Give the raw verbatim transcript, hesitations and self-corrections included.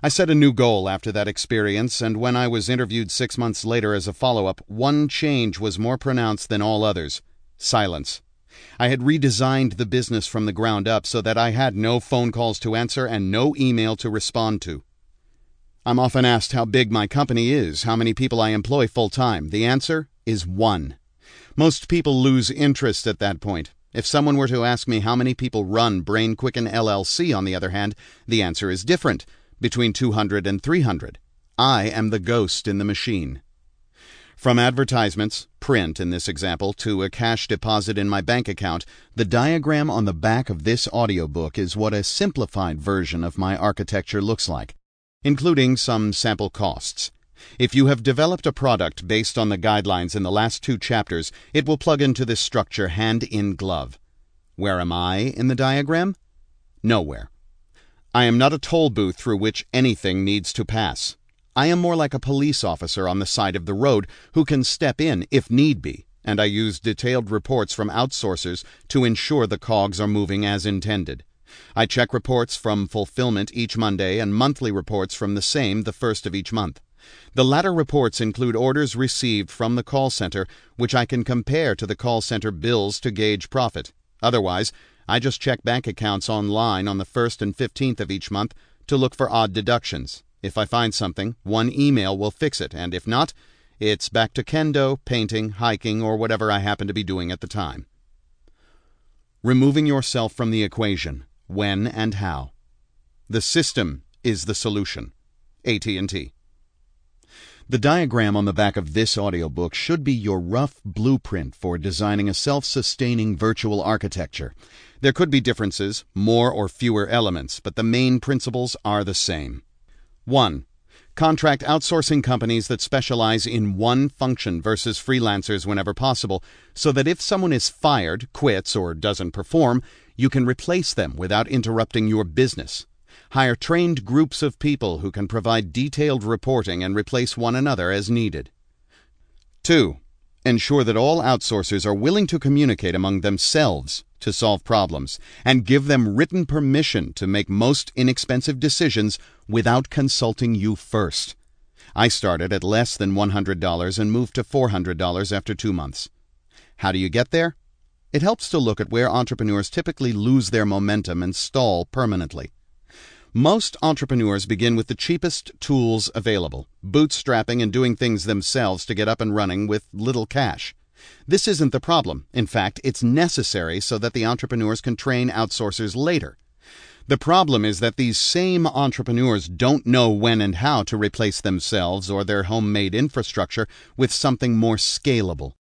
I set a new goal after that experience, and when I was interviewed six months later as a follow-up, one change was more pronounced than all others: silence. I had redesigned the business from the ground up so that I had no phone calls to answer and no email to respond to. I'm often asked how big my company is, how many people I employ full-time. The answer is one. Most people lose interest at that point. If someone were to ask me how many people run Brain Quicken L L C, on the other hand, the answer is different, between two hundred and three hundred. I am the ghost in the machine. From advertisements, print in this example, to a cash deposit in my bank account, the diagram on the back of this audiobook is what a simplified version of my architecture looks like, including some sample costs. If you have developed a product based on the guidelines in the last two chapters, it will plug into this structure hand in glove. Where am I in the diagram? Nowhere. I am not a toll booth through which anything needs to pass. I am more like a police officer on the side of the road who can step in if need be, and I use detailed reports from outsourcers to ensure the cogs are moving as intended. I check reports from fulfillment each Monday and monthly reports from the same the first of each month. The latter reports include orders received from the call center, which I can compare to the call center bills to gauge profit. Otherwise, I just check bank accounts online on the first and fifteenth of each month to look for odd deductions. If I find something, one email will fix it, and if not, it's back to kendo, painting, hiking, or whatever I happen to be doing at the time. Removing yourself from the equation. When and how. The system is the solution. A T and T. The diagram on the back of this audiobook should be your rough blueprint for designing a self-sustaining virtual architecture. There could be differences, more or fewer elements, but the main principles are the same. one. Contract outsourcing companies that specialize in one function versus freelancers whenever possible, so that if someone is fired, quits, or doesn't perform, you can replace them without interrupting your business. Hire trained groups of people who can provide detailed reporting and replace one another as needed. two. Ensure that all outsourcers are willing to communicate among themselves to solve problems, and give them written permission to make most inexpensive decisions without consulting you first. I started at less than one hundred dollars and moved to four hundred dollars after two months. How do you get there? It helps to look at where entrepreneurs typically lose their momentum and stall permanently. Most entrepreneurs begin with the cheapest tools available, bootstrapping and doing things themselves to get up and running with little cash. This isn't the problem. In fact, it's necessary so that the entrepreneurs can train outsourcers later. The problem is that these same entrepreneurs don't know when and how to replace themselves or their homemade infrastructure with something more scalable.